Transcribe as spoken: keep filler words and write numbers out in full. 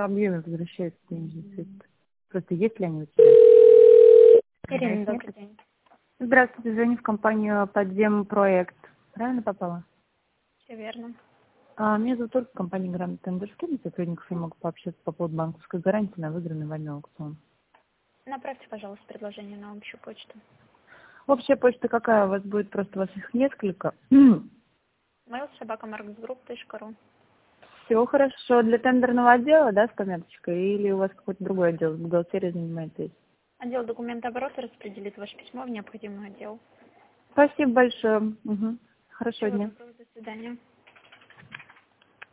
объеме возвращаются денежные средства? Просто есть ли они у тебя? Ирина, добрый день. Здравствуйте, звоню в компанию «Подземпроект». Правильно попала? Все верно. А, меня зовут Ольга, компания «Гранд Тендер». С кем из сотрудников я могу пообщаться по поводу банковской гарантии на выигранный вами аукцион? Направьте, пожалуйста, предложение на общую почту. Общая почта какая у вас будет? Просто у вас их несколько. mail собака марксгрупп точка ру. Все хорошо. Для тендерного отдела, да, с пометочкой? Или у вас какой-то другой отдел, бухгалтерия занимаетесь? Отдел документооборота распределит ваше письмо в необходимый отдел. Спасибо большое. Угу. Хорошего Всего дня. доброго, до свидания.